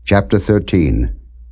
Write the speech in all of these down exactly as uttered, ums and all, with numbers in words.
Chapter thirteen.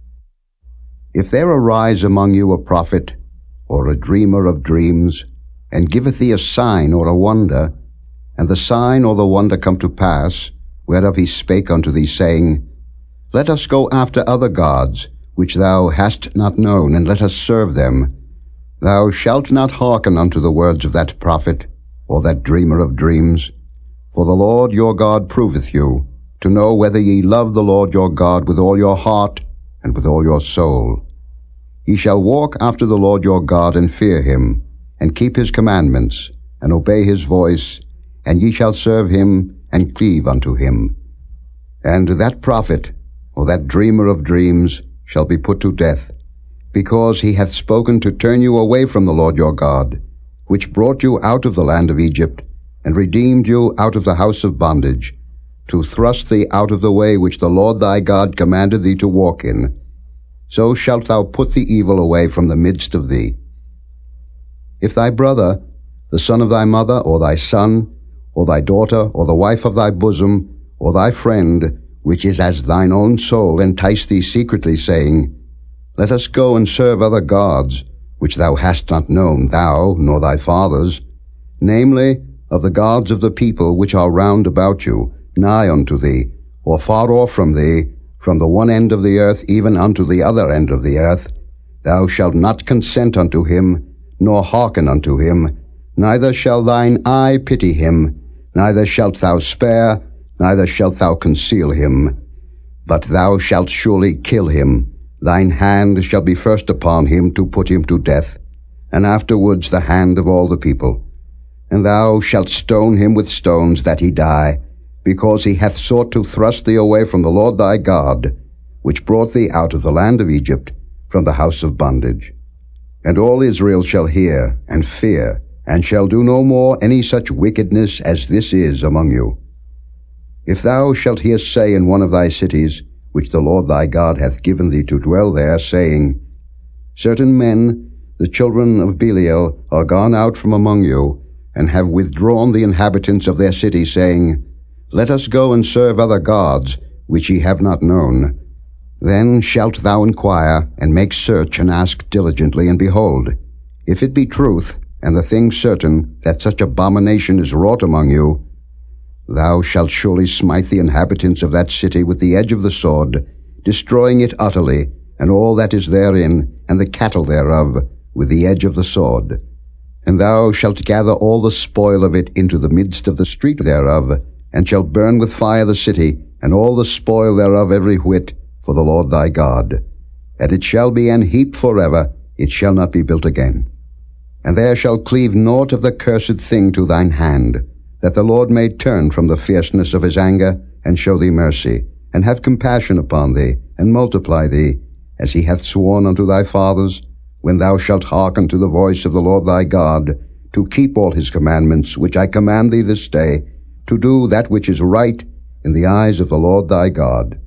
If there arise among you a prophet, or a dreamer of dreams, and giveth thee a sign or a wonder, and the sign or the wonder come to pass, whereof he spake unto thee, saying, Let us go after other gods, which thou hast not known, and let us serve them, thou shalt not hearken unto the words of that prophet, or that dreamer of dreams. For the Lord your God proveth you, to know whether ye love the Lord your God with all your heart and with all your soul. Ye shall walk after the Lord your God, and fear him, and keep his commandments, and obey his voice, and ye shall serve him, and cleave unto him. And that prophet, or that dreamer of dreams, shall be put to death, because he hath spoken to turn you away from the Lord your God, which brought you out of the land of Egypt, and redeemed you out of the house of bondage, to thrust thee out of the way which the Lord thy God commanded thee to walk in. So shalt thou put the evil away from the midst of thee. If thy brother, the son of thy mother, or thy son, or thy daughter, or the wife of thy bosom, or thy friend, which is as thine own soul, entice thee secretly, saying, Let us go and serve other gods, which thou hast not known, thou, nor thy fathers, namely, of the gods of the people which are round about you, nigh unto thee, or far off from thee, from the one end of the earth even unto the other end of the earth, thou shalt not consent unto him, nor hearken unto him, neither shall thine eye pity him, neither shalt thou spare, neither shalt thou conceal him. But thou shalt surely kill him, thine hand shall be first upon him to put him to death, and afterwards the hand of all the people. And thou shalt stone him with stones that he die, because he hath sought to thrust thee away from the Lord thy God, which brought thee out of the land of Egypt, from the house of bondage. And all Israel shall hear, and fear, and shall do no more any such wickedness as this is among you. If thou shalt hear say in one of thy cities, which the Lord thy God hath given thee to dwell there, saying, Certain men, the children of Belial, are gone out from among you, and have withdrawn the inhabitants of their city, saying, Let us go and serve other gods, which ye have not known. Then shalt thou inquire, and make search, and ask diligently, and behold, if it be truth, and the thing certain, that such abomination is wrought among you, thou shalt surely smite the inhabitants of that city with the edge of the sword, destroying it utterly, and all that is therein, and the cattle thereof, with the edge of the sword. And thou shalt gather all the spoil of it into the midst of the street thereof, and shalt burn with fire the city, and all the spoil thereof every whit, for the Lord thy God. And it shall be an heap forever, it shall not be built again. And there shall cleave naught of the cursed thing to thine hand, that the Lord may turn from the fierceness of his anger, and show thee mercy, and have compassion upon thee, and multiply thee, as he hath sworn unto thy fathers, when thou shalt hearken to the voice of the Lord thy God, to keep all his commandments, which I command thee this day, to do that which is right in the eyes of the Lord thy God.